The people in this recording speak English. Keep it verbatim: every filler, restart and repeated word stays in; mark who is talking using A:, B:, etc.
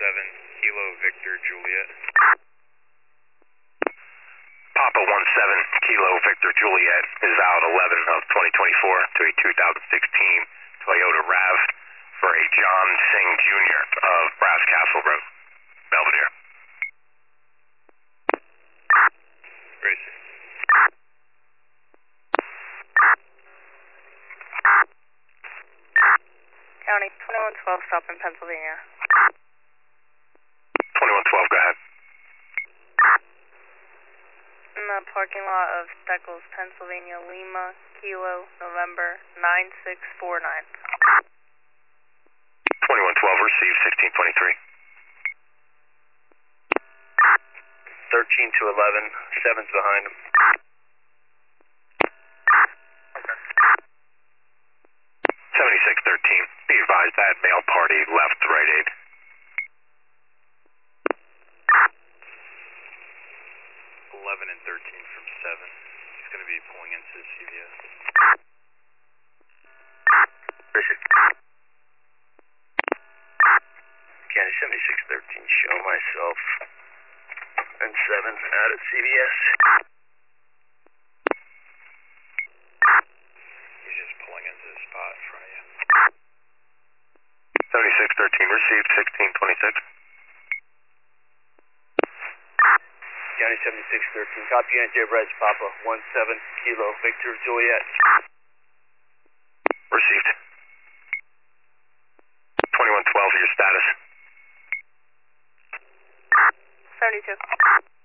A: seven, Kilo Victor Juliet.
B: Papa one seven, Kilo Victor Juliet is out eleven of twenty twenty-four to a two thousand sixteen Toyota RAV for a John Singh Junior of Brass Castle Road, Belvedere.
A: Racing.
C: County twenty-one twelve, stop in Pennsylvania.
B: twenty-one twelve, go ahead.
C: In the parking lot of Steckles, Pennsylvania, Lima, Kilo, November nine six four nine.
B: twenty-one twelve, receive sixteen twenty-three.
A: thirteen to eleven, seven's behind him.
B: seventy-six thirteen, be advised that male party left right aid.
A: eleven and thirteen from seven. He's going to be pulling into the C V S.
B: County seventy-six thirteen, show myself and seven out at C V S.
A: He's just pulling into the spot in front of you.
B: seventy-six thirteen, received sixteen twenty-six.
A: County seventy-six thirteen, copy unit J. Bryce Papa one seven, Kilo Victor Juliet.
B: Received. twenty-one twelve, your status.
C: seventy-two.